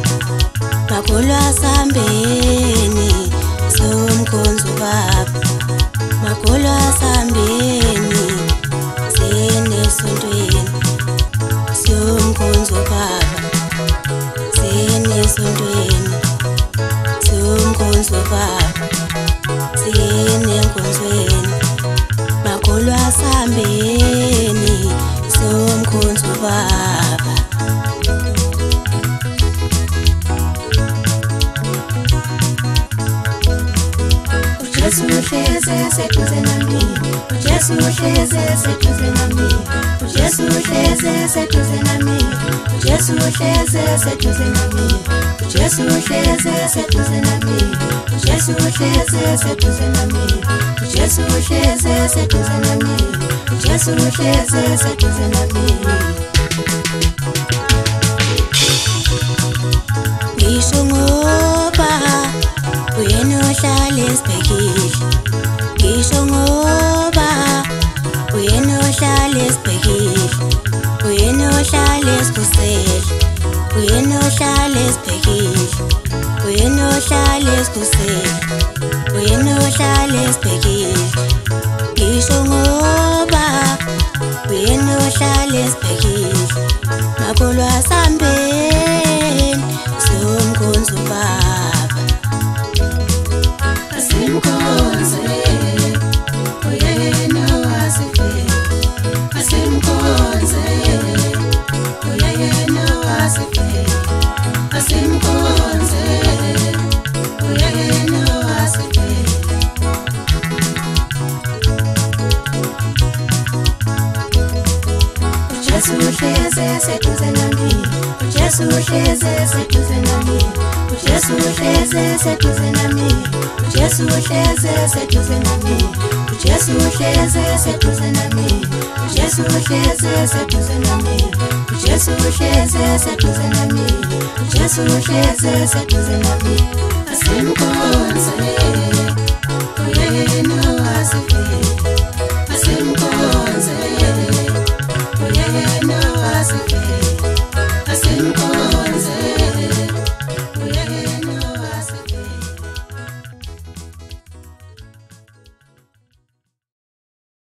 makholwa sambeni somkhonzo baba makholwa sambeni senesontweni somkhonzo baba senesontweni somkhonzo baba senenkonzweni makholwa sambeni somkhonzo baba Jesu uhleze seduze nami Jesu uhleze seduze nami Jesu uhleze seduze nami Jesu uhleze seduze nami Jesu uhleze seduze nami Jesu uhleze seduze nami Jesu uhleze seduze nami Jesu uhleze seduze nami Ngisho ngoba wena ohlala esibhekile ngisho ngoba wena ohlala esibhekile wena ohlala esikhosele wena ohlala esibhekile wena ohlala esikhosele wena ohlala esibhekile ngisho ngoba wena ohlala esibhekile makholwa sambeni somkhonzo baba asimkhonze uyena wasifela asimkhonze uyena wasifela asimkhonze uyena wasifela Jesu uhleze seduze nami Jesu uhleze seduze nami Jesu uhleze seduze nami Jesu uhleze seduze nami Jesu uhleze seduze nami Jesu uhleze seduze nami Jesu uhleze seduze nami Jesu uhleze seduze nami asimkhonze uyena wasifela asimkhonze uyena wasifela